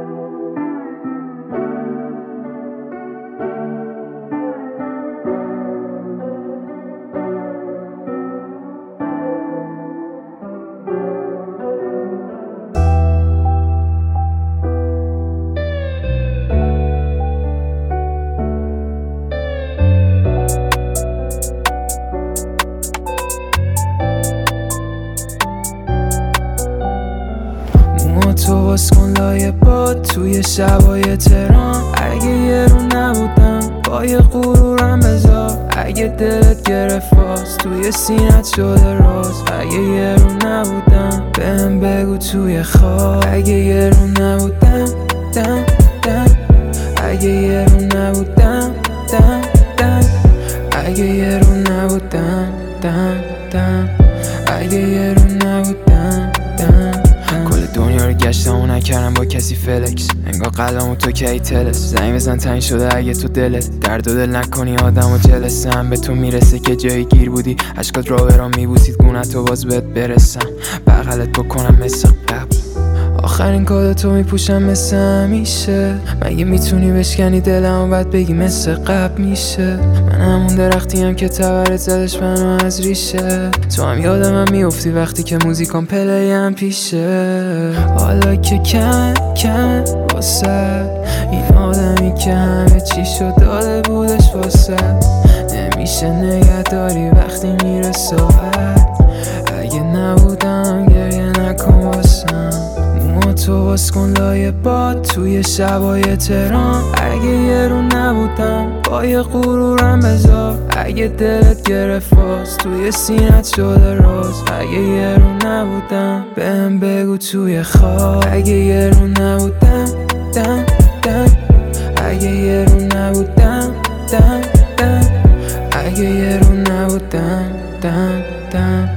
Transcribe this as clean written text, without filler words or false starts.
تو باز کن لایه باد توی شبای تهران. اگه یه رو نبودم با یه غرورم بذار. اگه دلت گرفت باز توی سینت شده راز. اگه یه رو نبودم بهم بگو توی خواب. اگه یه رو نبودم دم دم. اگه یه رو نبودم دم دم. اگه یه رو نبودم دم دم. اگه یه رو نبودم دم. کل دنیا رو گشتم و نکردم با کسی فلکس. انگار قلبمو تو کی تلس. زنگ بزن تنگ شده اگه تو دلت درد و دل نکنی آدمو جلسم. به تو میرسه که جایی گیر بودی اشکات را برام میبوسید گونتو باز بهت برسم. بغلت بکنم مثل قبل. آخرین کاد تو میپوشم مثل همیشه. مگه میتونی بشکنی دلمو بعد بگی مثل قبل میشه؟ من همون درختیم که تبرت زدش منو از ریشه. تو هم یادم میافتی وقتی که موزیکام پلیم پیشه. حالا که کم واسه این آدمی که همه چیشو داده بودش واسه. نمیشه نگهداری وقتی میره صحبت. اگه نبودم گریه نکن واسم. تو باز کن لایه باد توی شبای تهران. اگه یه رو نبودم با یه غرورم بذار. اگه دلت گرفت باز توی سینت شده راز. اگه یه رو نبودم بهم بگو توی خواب. اگه یه رو نبودم دم دم. اگه یه رو نبودم دم دم. اگه یه رو نبودم دم دم.